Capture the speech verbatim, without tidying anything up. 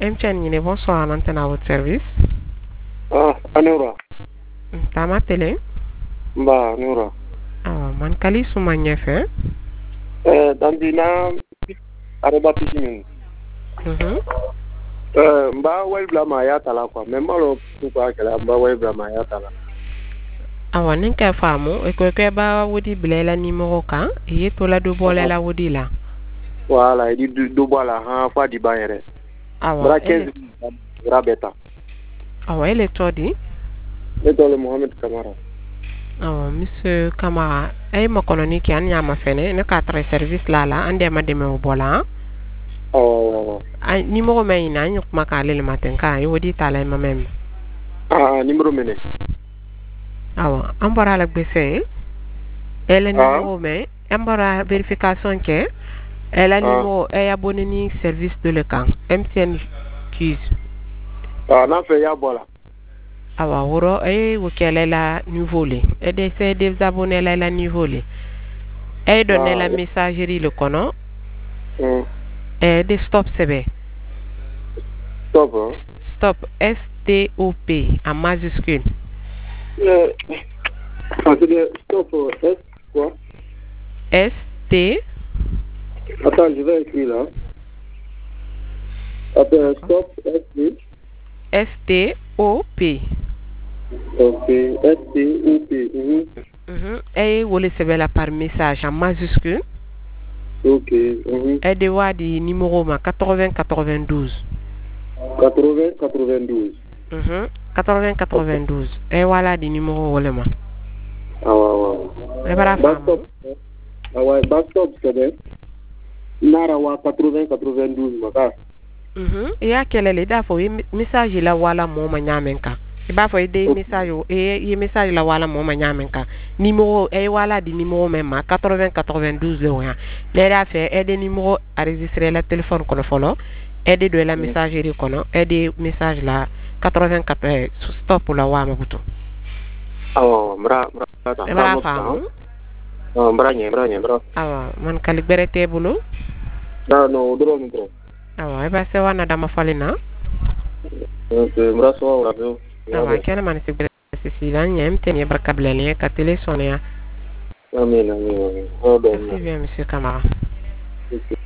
M T N, bonsoir, antenne à votre service. Ah, Anura. Tama télé. Bah, Anura. Ah, man kali suma ñefe. Euh, dans dina areba piscine. Mhm. Euh, mba way blama ya tala quoi. Même malo pourquoi que la mba way blama ya tala. Awa nin ka famu e ko ke ba wodi bilela numéro kan e to la do bolela wodi la. Voilà, il dit do bola ha fa di ba yere. Awa Bra quinze rabeta. Awa ele todi. Et le Mohamed Kamara. Awa monsieur Kamara ay ma koloni ki an nyama fene ne ka tra service la la ande ma deme o bola. Oh. Ay numéro may na ñu ma ka le matin ka y wodi tala ma même. Ah, numéro mene. Awa ambara la bese. Elle numéro mais ambara vérification ke elle a numéro est abonné ni service de le camp M T N Q. Ah, na fait ya bola. Awa woro e wokele la nouveau le et de ces des abonnés la la nouveau le et donner la messagerie le kono et de stop cb Stop hein? Stop S T O P en majuscule. Euh, ah, c'est stop S quoi? S T. Attends, je vais écrire là. Attends, stop S T. S T O P. Ok, S T O P. Mhm. Mhm. Et vous le savez là par message en majuscule. Ok. Mhm. Et de voir du numéro ma quatre-vingts quatre-vingt-douze. quatre-vingts quatre-vingt-douze. Mhm. quatre-vingts quatre-vingt-douze. Et voilà du numéro wolema. Ah ouais ouais. Et voilà femme. Ah ouais, bastop c'est bien. Nara wa quatre-vingts quatre-vingt-douze maka. Mhm. Et ya quel est da fo message la wala mo ma nyamenka. E ba fo e de message e e message la wala mo ma nyamenka. Numéro e wala di numéro même quatre-vingts quatre-vingt-douze le wa. Les da fait e de numéro enregistrer la téléphone kono folo. E de de la messagerie kono e de message la quatre-vingts stop la wa ma buto. Oh, bra bra ta. E ba fa. Oh, bra nye bra nye bra. Awa man kali berete bulu. No no, dro no dro. Awa e ba se wana dama falina. Ok, bra so wa do. Awa kena man se berete si lan nyem teni barkablele ka télé sonia. Amin amin amin. Oh, Merci bien monsieur Kamara.